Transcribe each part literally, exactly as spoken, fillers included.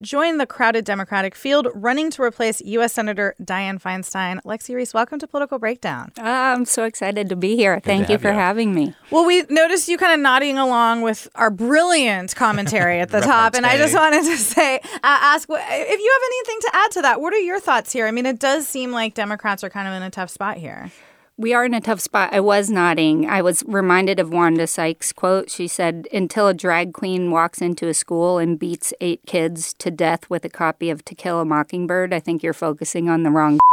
joined the crowded Democratic field, running to replace U S. Senator Dianne Feinstein. Lexi Reese, welcome to Political Breakdown. Uh, I'm so excited to be here. Good Thank you for you. having me. Well, we noticed you kind of nodding along with our brilliant commentary at the top, and I just wanted to say, uh, ask if you have anything to add to that. What are your thoughts here? I mean, it does seem like Democrats are kind of in a tough spot here. We are in a tough spot. I was nodding. I was reminded of Wanda Sykes' quote. She said, until a drag queen walks into a school and beats eight kids to death with a copy of To Kill a Mockingbird, I think you're focusing on the wrong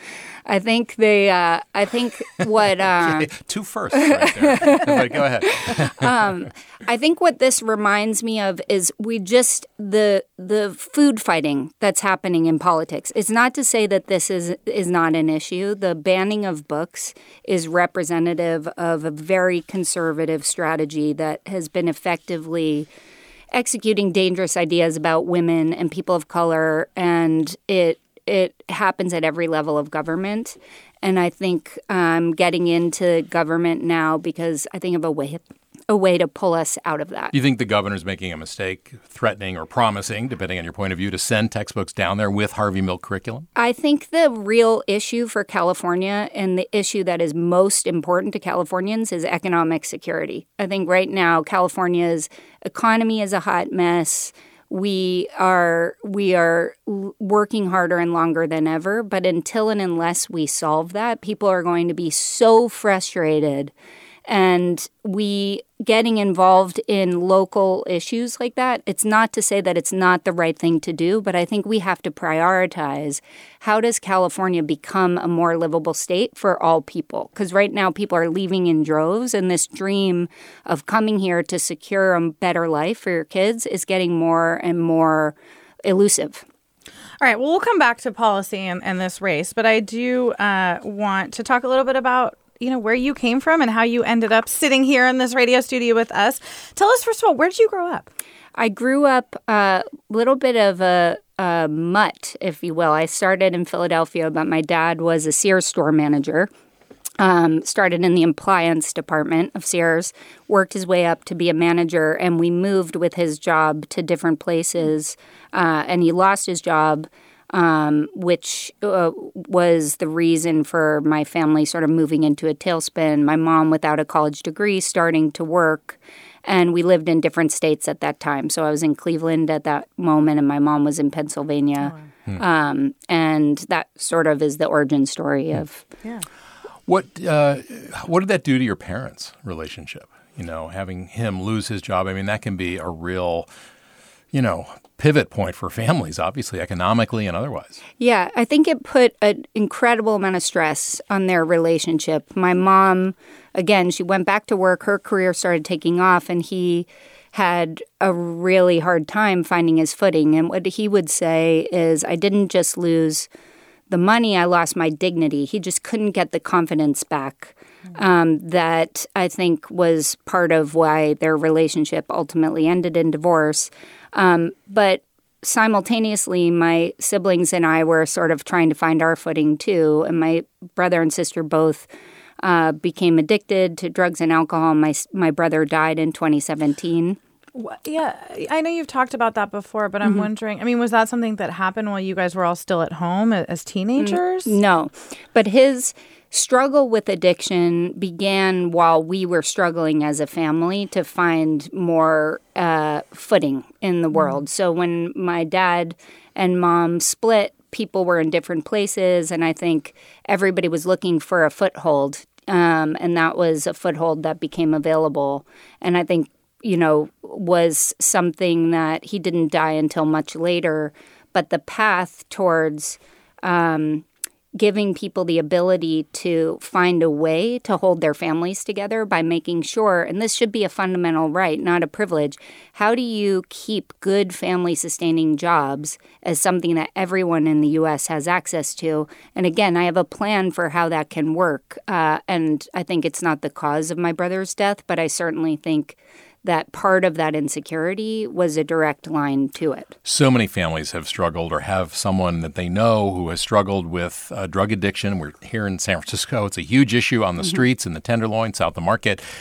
I think they, uh, I think what... Uh, okay, two firsts right there. But go ahead. um, I think what this reminds me of is we just, the the food fighting that's happening in politics. It's not to say that this is, is not an issue. The banning of books is representative of a very conservative strategy that has been effectively executing dangerous ideas about women and people of color, and it It happens at every level of government. And I think um, getting into government now because I think of a way a way to pull us out of that. You think the governor's making a mistake, threatening or promising, depending on your point of view, to send textbooks down there with Harvey Milk curriculum? I think the real issue for California and the issue that is most important to Californians is economic security. I think right now California's economy is a hot mess. We are we are working harder and longer than ever, but until and unless we solve that, people are going to be so frustrated. And we getting involved in local issues like that, it's not to say that it's not the right thing to do, but I think we have to prioritize how does California become a more livable state for all people? Because right now people are leaving in droves, and this dream of coming here to secure a better life for your kids is getting more and more elusive. All right, well, we'll come back to policy and, and this race, but I do uh, want to talk a little bit about you know, where you came from and how you ended up sitting here in this radio studio with us. Tell us, first of all, where did you grow up? I grew up a little bit of a, a mutt, if you will. I started in Philadelphia, but my dad was a Sears store manager. Um, started in the appliance department of Sears, worked his way up to be a manager, and we moved with his job to different places, uh, and he lost his job. Um, which uh, was the reason for my family sort of moving into a tailspin. My mom, without a college degree, starting to work, and we lived in different states at that time. So I was in Cleveland at that moment, and my mom was in Pennsylvania. Oh, wow. um, and that sort of is the origin story of... Yeah. What, uh, what did that do to your parents' relationship? You know, having him lose his job, I mean, that can be a real, you know, pivot point for families, obviously, economically and otherwise. Yeah, I think it put an incredible amount of stress on their relationship. My mom, again, she went back to work. Her career started taking off, and he had a really hard time finding his footing. And what he would say is, I didn't just lose the money, I lost my dignity. He just couldn't get the confidence back. Um, that I think was part of why their relationship ultimately ended in divorce. Um, but simultaneously, my siblings and I were sort of trying to find our footing too. And my brother and sister both uh, became addicted to drugs and alcohol. My my brother died in twenty seventeen. Yeah, I know you've talked about that before, but I'm mm-hmm. wondering, I mean, was that something that happened while you guys were all still at home as teenagers? No, but his struggle with addiction began while we were struggling as a family to find more uh, footing in the world. Mm. So when my dad and mom split, people were in different places, and I think everybody was looking for a foothold, um, and that was a foothold that became available. And I think, you know, was something that he didn't die until much later, but the path towards um, giving people the ability to find a way to hold their families together by making sure, and this should be a fundamental right, not a privilege, how do you keep good family-sustaining jobs as something that everyone in the U S has access to? And again, I have a plan for how that can work, uh, and I think it's not the cause of my brother's death, but I certainly think that part of that insecurity was a direct line to it. So many families have struggled or have someone that they know who has struggled with uh, drug addiction. We're here in San Francisco. It's a huge issue on the mm-hmm. streets in the Tenderloin, South of Market.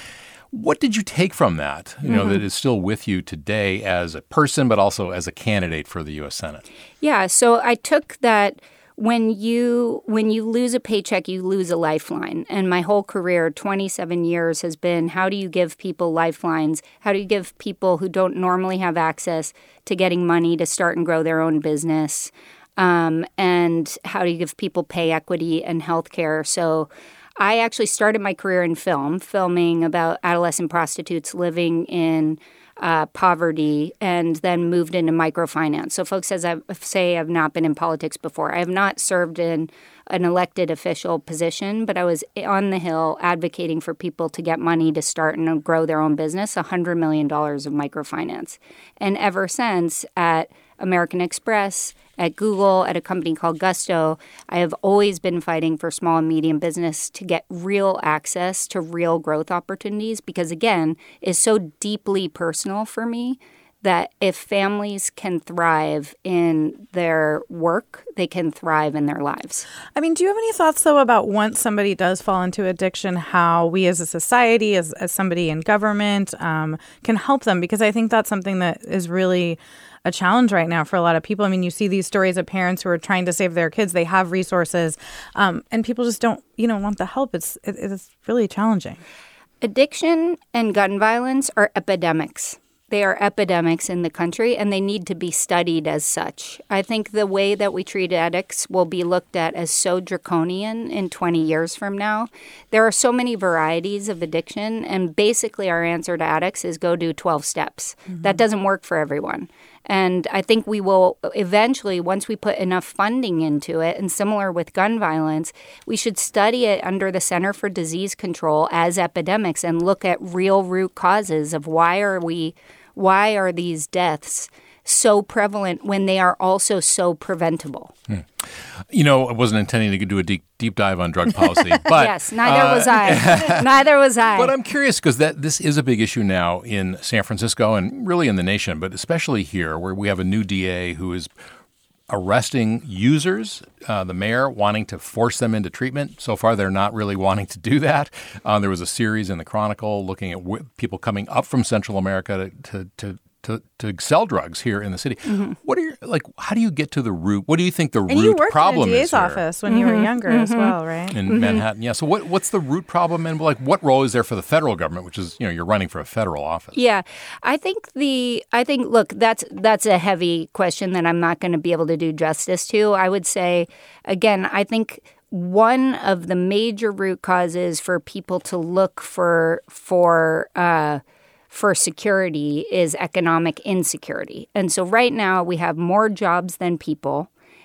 What did you take from that, you know, mm-hmm. that is still with you today as a person, but also as a candidate for the U S Senate? Yeah, so I took that when you when you lose a paycheck, you lose a lifeline. And my whole career, twenty-seven years, has been how do you give people lifelines? How do you give people who don't normally have access to getting money to start and grow their own business? Um, and how do you give people pay equity and health care? So I actually started my career in film, filming about adolescent prostitutes living in uh, poverty, and then moved into microfinance. So folks as I say I've not been in politics before. I have not served in an elected official position, but I was on the Hill advocating for people to get money to start and grow their own business, one hundred million dollars of microfinance. And ever since at American Express, at Google, at a company called Gusto, I have always been fighting for small and medium business to get real access to real growth opportunities because, again, it's so deeply personal for me that if families can thrive in their work, they can thrive in their lives. I mean, do you have any thoughts, though, about once somebody does fall into addiction, how we as a society, as, as somebody in government, um, can help them? Because I think that's something that is really a challenge right now for a lot of people. I mean, you see these stories of parents who are trying to save their kids. They have resources, um, and people just don't, you know, want the help. It's it, it's really challenging. Addiction and gun violence are epidemics. They are epidemics in the country, and they need to be studied as such. I think the way that we treat addicts will be looked at as so draconian in twenty years from now. There are so many varieties of addiction, and basically our answer to addicts is go do twelve steps. Mm-hmm. That doesn't work for everyone. And I think we will eventually, once we put enough funding into it, and similar with gun violence, we should study it under the Center for Disease Control as epidemics and look at real root causes of why are we, why are these deaths so prevalent when they are also so preventable. Hmm. You know, I wasn't intending to do a deep, deep dive on drug policy, but yes, neither uh, was I. Neither was I. But I'm curious because that this is a big issue now in San Francisco and really in the nation, but especially here where we have a new D A who is arresting users, uh, the mayor wanting to force them into treatment. So far, they're not really wanting to do that. Uh, there was a series in the Chronicle looking at w- people coming up from Central America to to, to To, to sell drugs here in the city. Mm-hmm. What are your, like, how do you get to the root? What do you think the and root problem is? And you worked in a D A's here? office when mm-hmm. you were younger mm-hmm. as well, right? In mm-hmm. Manhattan, yeah. So what what's the root problem, and like what role is there for the federal government, which is, you know, you're running for a federal office? Yeah, I think the I think look, that's that's a heavy question that I'm not going to be able to do justice to. I would say, again, I think one of the major root causes for people to look for for uh, for security is economic insecurity. And so right now we have more jobs than people,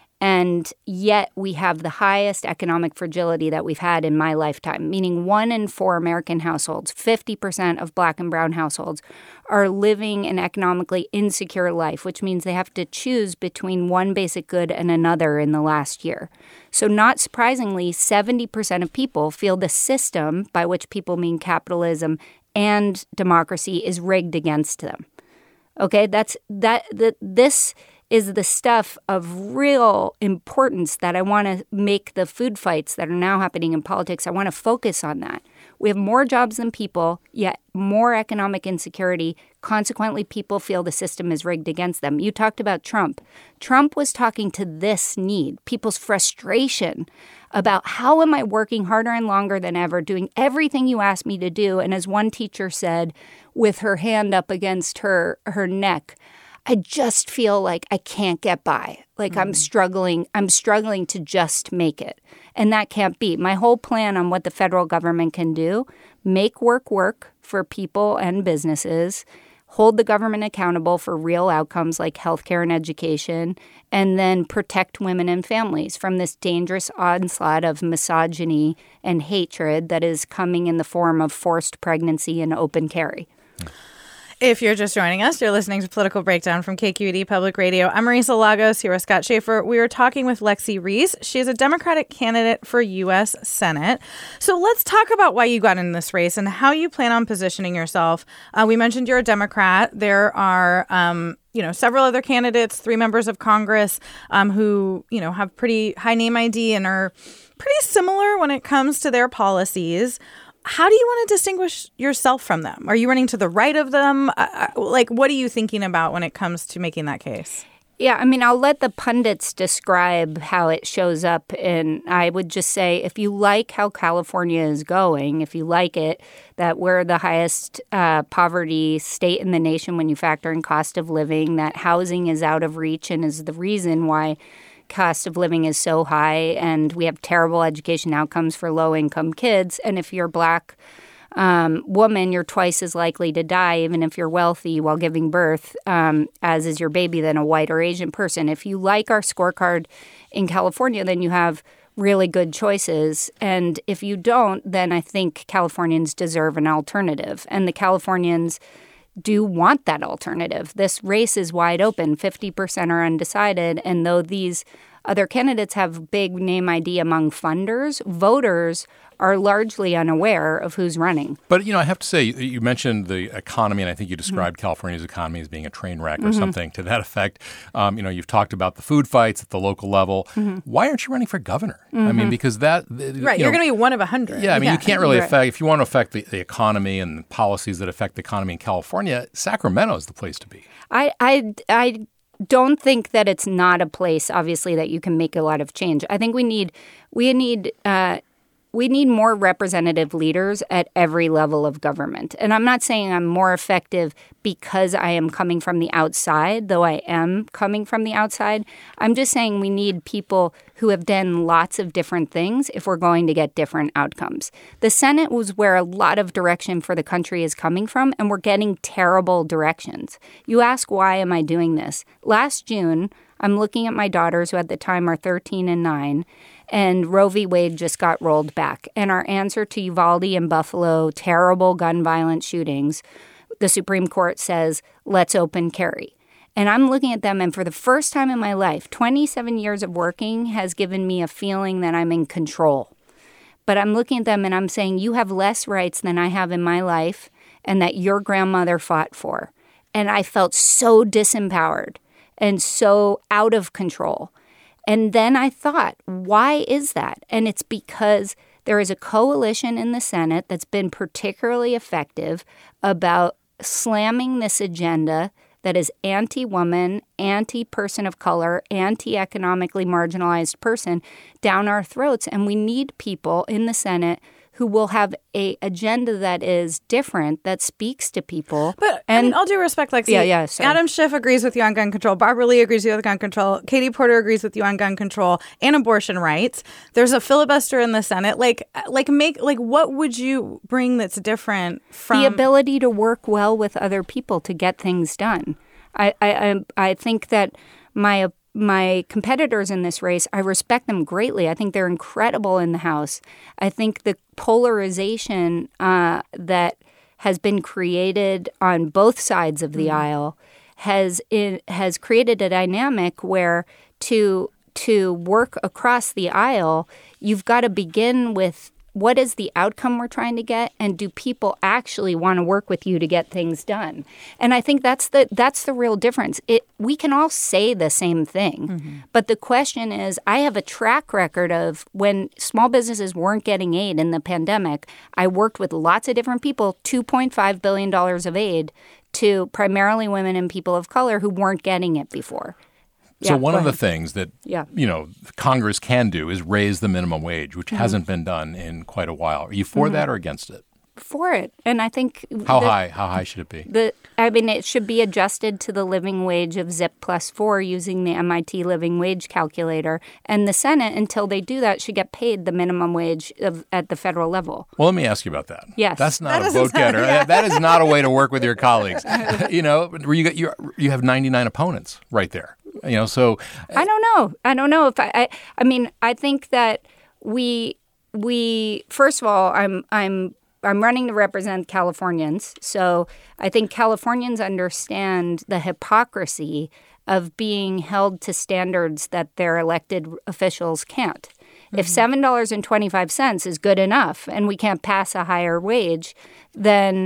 and yet we have the highest economic fragility that we've had in my lifetime, meaning one in four American households, fifty percent of Black and brown households, are living an economically insecure life, which means they have to choose between one basic good and another in the last year. So not surprisingly, seventy percent of people feel the system, by which people mean capitalism and democracy, is rigged against them. Okay, that's that. that this is the stuff of real importance that I want to make the food fights that are now happening in politics. I want to focus on that. We have more jobs than people, yet more economic insecurity. Consequently, people feel the system is rigged against them. You talked about Trump. Trump was talking to this need, people's frustration about how am I working harder and longer than ever, doing everything you asked me to do. And as one teacher said, with her hand up against her, her neck, I just feel like I can't get by. Like mm-hmm. I'm struggling. I'm struggling to just make it. And that can't be. My whole plan on what the federal government can do, make work work for people and businesses, hold the government accountable for real outcomes like healthcare and education, and then protect women and families from this dangerous onslaught of misogyny and hatred that is coming in the form of forced pregnancy and open carry. If you're just joining us, you're listening to Political Breakdown from K Q E D Public Radio. I'm Marisa Lagos, here with Scott Schaefer. We are talking with Lexi Reese. She is a Democratic candidate for U S Senate. So let's talk about why you got in this race and how you plan on positioning yourself. Uh, we mentioned you're a Democrat. There are, um, you know, several other candidates, three members of Congress um, who, you know, have pretty high name I D and are pretty similar when it comes to their policies. how do you want to distinguish yourself from them? Are you running to the right of them? Uh, like, what are you thinking about when it comes to making that case? Yeah, I mean, I'll let the pundits describe how it shows up. And I would just say, if you like how California is going, if you like it, that we're the highest uh, poverty state in the nation when you factor in cost of living, that housing is out of reach and is the reason why cost of living is so high, and we have terrible education outcomes for low-income kids. And if you're Black Um, woman, you're twice as likely to die, even if you're wealthy, while giving birth, um, as is your baby, than a white or Asian person. If you like our scorecard in California, then you have really good choices. And if you don't, then I think Californians deserve an alternative. And the Californians do want that alternative. This race is wide open. fifty percent are undecided. And though these other candidates have big name I D among funders, voters are largely unaware of who's running. But, you know, I have to say, you mentioned the economy, and I think you described mm-hmm. California's economy as being a train wreck or mm-hmm. something to that effect. Um, you know, you've talked about the food fights at the local level. Mm-hmm. Why aren't you running for governor? Mm-hmm. I mean, because that... Right, you you're know, going to be one of a hundred. Yeah, I mean, yeah. you can't really right. affect... If you want to affect the, the economy and the policies that affect the economy in California, Sacramento is the place to be. I... I, I don't think that it's not a place, obviously, that you can make a lot of change. I think we need... We need... Uh, We need more representative leaders at every level of government. And I'm not saying I'm more effective because I am coming from the outside, though I am coming from the outside. I'm just saying we need people who have done lots of different things if we're going to get different outcomes. The Senate was where a lot of direction for the country is coming from, and we're getting terrible directions. You ask, why am I doing this? Last June, I'm looking at my daughters, who at the time are thirteen and nine, and Roe v. Wade just got rolled back. And our answer to Uvalde and Buffalo, terrible gun violence shootings, the Supreme Court says, let's open carry. And I'm looking at them, and for the first time in my life, twenty-seven years of working has given me a feeling that I'm in control. But I'm looking at them and I'm saying, you have less rights than I have in my life and that your grandmother fought for. And I felt so disempowered and so out of control. And then I thought, why is that? And it's because there is a coalition in the Senate that's been particularly effective about slamming this agenda that is anti-woman, anti-person of color, anti-economically marginalized person down our throats. And we need people in the Senate who will have a agenda that is different, that speaks to people. But, and, I mean, all due respect, Lexi, yeah, yeah, sorry. Adam Schiff agrees with you on gun control. Barbara Lee agrees with you on gun control. Katie Porter agrees with you on gun control and abortion rights. There's a filibuster in the Senate. Like, like, make like, what would you bring that's different from... The ability to work well with other people to get things done. I, I, I think that my My competitors in this race, I respect them greatly. I think they're incredible in the House. I think the polarization uh, that has been created on both sides of the mm-hmm. aisle has it, has created a dynamic where to to work across the aisle, you've got to begin with what is the outcome we're trying to get, and do people actually want to work with you to get things done? And I think that's the that's the real difference. It we can all say the same thing, mm-hmm. but the question is, I have a track record of when small businesses weren't getting aid in the pandemic, I worked with lots of different people, two point five billion dollars of aid to primarily women and people of color who weren't getting it before. So yeah, one of ahead. the things that, yeah. you know, Congress can do is raise the minimum wage, which mm-hmm. hasn't been done in quite a while. Are you for mm-hmm. that or against it? For it. And I think... How the, high? How high should it be? The I mean, it should be adjusted to the living wage of ZIP plus four using the M I T living wage calculator. And the Senate, until they do that, should get paid the minimum wage of, at the federal level. Well, let me ask you about that. Yes. That's not that a vote getter. Yeah. That is not a way to work with your colleagues. You know, where you, get, you, you have ninety-nine opponents right there. You know, so... I don't know. I don't know if I... I, I mean, I think that we... we first of all, I'm I'm... I'm running to represent Californians, so I think Californians understand the hypocrisy of being held to standards that their elected officials can't. Mm-hmm. If seven dollars and twenty-five cents is good enough and we can't pass a higher wage, then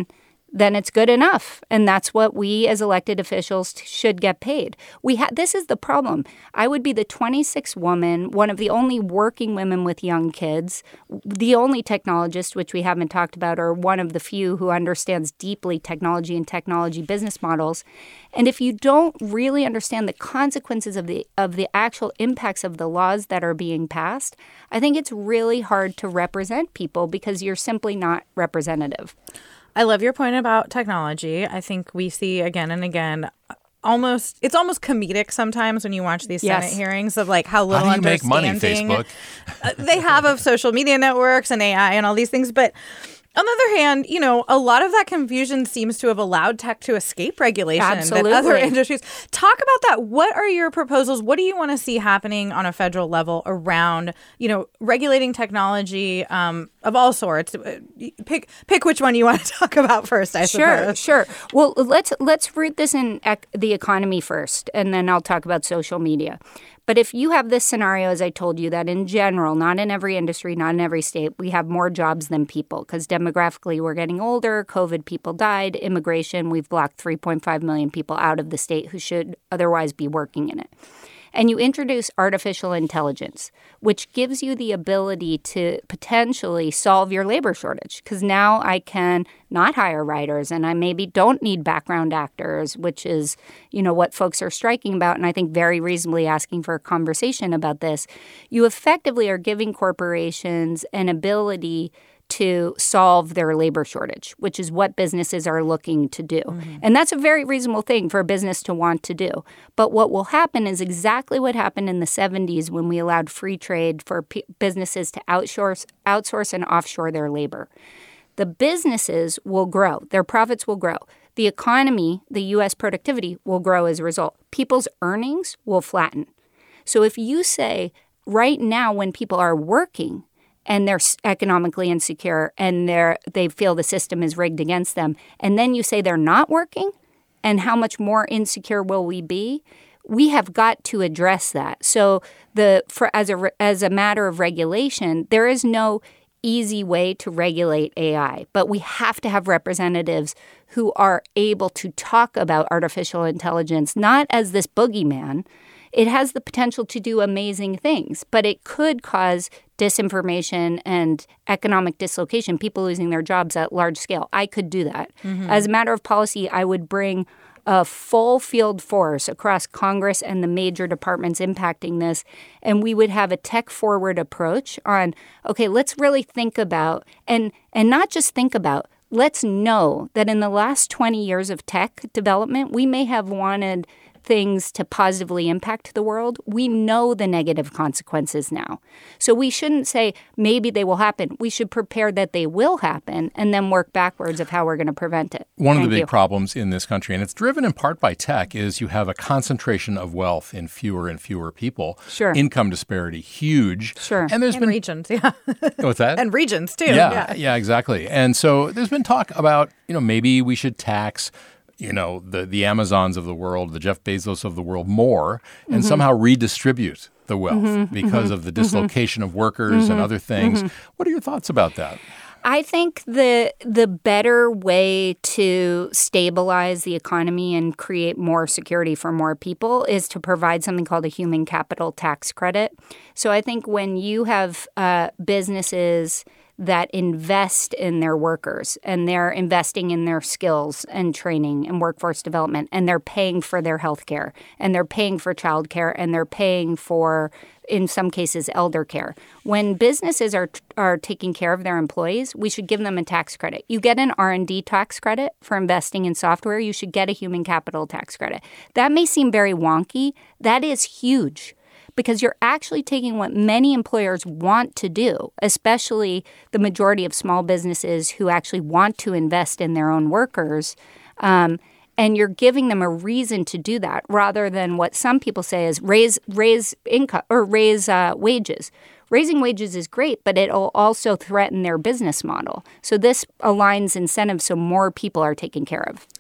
then it's good enough. And that's what we as elected officials t- should get paid. We ha- This is the problem. I would be the twenty-sixth woman, one of the only working women with young kids, the only technologist, which we haven't talked about, or one of the few who understands deeply technology and technology business models. And if you don't really understand the consequences of the of the actual impacts of the laws that are being passed, I think it's really hard to represent people because you're simply not representative. I love your point about technology. I think we see again and again almost it's almost comedic sometimes when you watch these yes. Senate hearings of like how little how do you understanding make money, Facebook? they have of social media networks and A I and all these things. But on the other hand, you know, a lot of that confusion seems to have allowed tech to escape regulation Absolutely. that other industries. Talk about that. What are your proposals? What do you want to see happening on a federal level around, you know, regulating technology um, of all sorts? Pick pick which one you want to talk about first, I sure, suppose. Sure, sure. Well, let's let's root this in ec- the economy first, and then I'll talk about social media. But if you have this scenario, as I told you, that in general, not in every industry, not in every state, we have more jobs than people because demographically we're getting older, COVID people died, immigration, we've blocked three point five million people out of the state who should otherwise be working in it. And you introduce artificial intelligence, which gives you the ability to potentially solve your labor shortage. Because now I can not hire writers and I maybe don't need background actors, which is, you know, what folks are striking about. And I think very reasonably asking for a conversation about this. You effectively are giving corporations an ability to solve their labor shortage, which is what businesses are looking to do. Mm-hmm. And that's a very reasonable thing for a business to want to do. But what will happen is exactly what happened in the seventies when we allowed free trade for p- businesses to outsource, outsource and offshore their labor. The businesses will grow. Their profits will grow. The economy, the U S productivity, will grow as a result. People's earnings will flatten. So if you say right now when people are working, and they're economically insecure and they're, they feel the system is rigged against them, and then you say they're not working, and how much more insecure will we be? We have got to address that. So the for as a as a matter of regulation, there is no easy way to regulate A I, but we have to have representatives who are able to talk about artificial intelligence not as this boogeyman. It has the potential to do amazing things, but it could cause disinformation and economic dislocation, people losing their jobs at large scale. I could do that. Mm-hmm. As a matter of policy, I would bring a full field force across Congress and the major departments impacting this, and we would have a tech-forward approach on, okay, let's really think about, and and not just think about, let's know that in the last twenty years of tech development, we may have wanted things to positively impact the world. We know the negative consequences now. So we shouldn't say maybe they will happen. We should prepare that they will happen and then work backwards of how we're going to prevent it. One Thank of the big you. problems in this country, and it's driven in part by tech, is you have a concentration of wealth in fewer and fewer people. Sure. Income disparity, huge. Sure. And there's and been regions, yeah. What's that? And regions, too. Yeah, yeah, yeah, exactly. And so there's been talk about, you know, maybe we should tax you know, the, the Amazons of the world, the Jeff Bezos of the world more, and mm-hmm. somehow redistribute the wealth mm-hmm, because mm-hmm, of the dislocation mm-hmm, of workers mm-hmm, and other things. Mm-hmm. What are your thoughts about that? I think the the better way to stabilize the economy and create more security for more people is to provide something called a human capital tax credit. So I think when you have uh, businesses that invest in their workers and they're investing in their skills and training and workforce development, and they're paying for their health care and they're paying for child care and they're paying for, in some cases, elder care. When businesses are are taking care of their employees, we should give them a tax credit. You get an R and D tax credit for investing in software. You should get a human capital tax credit. That may seem very wonky. That is huge. Because you're actually taking what many employers want to do, especially the majority of small businesses who actually want to invest in their own workers, um, and you're giving them a reason to do that rather than what some people say is raise raise income or raise uh, wages. Raising wages is great, but it'll also threaten their business model. So this aligns incentives so more people are taken care of.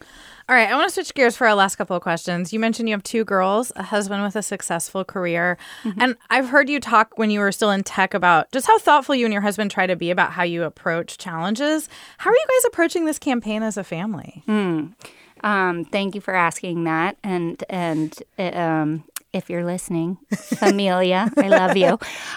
All right, I want to switch gears for our last couple of questions. You mentioned you have two girls, a husband with a successful career. Mm-hmm. And I've heard you talk when you were still in tech about just how thoughtful you and your husband try to be about how you approach challenges. How are you guys approaching this campaign as a family? Mm. Um, thank you for asking that. And, and um, if you're listening, Amelia, I love you.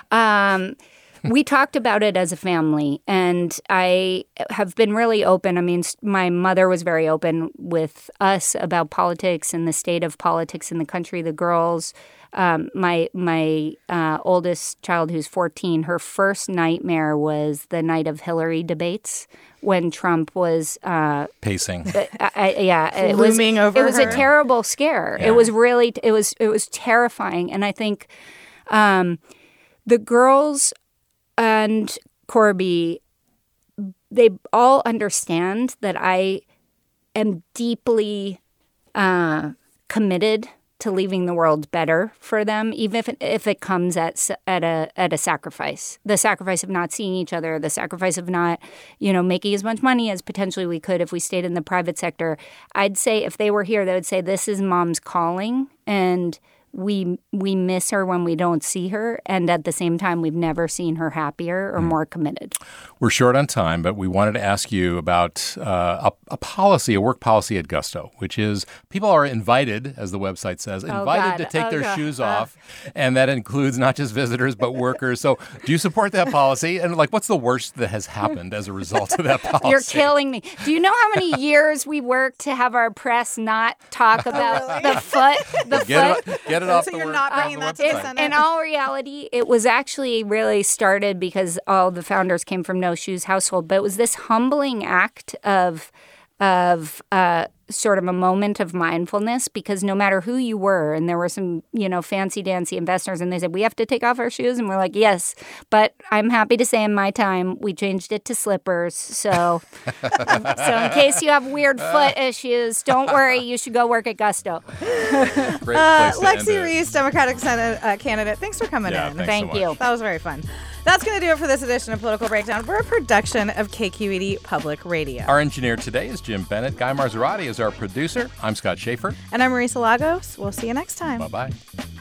Um We talked about it as a family, and I have been really open. I mean, my mother was very open with us about politics and the state of politics in the country. The girls, um, my my uh, oldest child, who's fourteen, her first nightmare was the night of Hillary debates when Trump was uh, pacing. I, I, yeah, it looming was, over It was her. a terrible scare. Yeah. It was really, it was, it was terrifying, and I think um, the girls and Corby, they all understand that I am deeply uh, committed to leaving the world better for them, even if it, if it comes at at a at a sacrifice. The sacrifice of not seeing each other, the sacrifice of not, you know, making as much money as potentially we could if we stayed in the private sector. I'd say if they were here, they would say this is mom's calling, and we we miss her when we don't see her, and at the same time, we've never seen her happier or mm. more committed. We're short on time, but we wanted to ask you about uh, a, a policy, a work policy at Gusto, which is people are invited, as the website says, invited oh to take oh their God. shoes uh. off, and that includes not just visitors but workers. So, do you support that policy? And like, what's the worst that has happened as a result of that policy? You're killing me. Do you know how many years we worked to have our press not talk about oh, really? the foot? The get foot. It, get it off so the you're word, not bringing off that the to the website. Senate? In all reality, it was actually really started because all the founders came from No Shoes household, but it was this humbling act of of uh, sort of a moment of mindfulness, because no matter who you were, and there were some, you know, fancy-dancy investors, and they said, we have to take off our shoes, and we're like, yes, but I'm happy to say in my time, we changed it to slippers, so so in case you have weird foot issues, don't worry, you should go work at Gusto. Great Uh, place to Lexi end it. Reese, Democratic Senate uh, candidate, thanks for coming Yeah, in. thanks Thank so you. much. That was very fun. That's going to do it for this edition of Political Breakdown. We're a production of K Q E D Public Radio. Our engineer today is Jim Bennett. Guy Marzorati is our producer. I'm Scott Schaefer. And I'm Marisa Lagos. We'll see you next time. Bye-bye.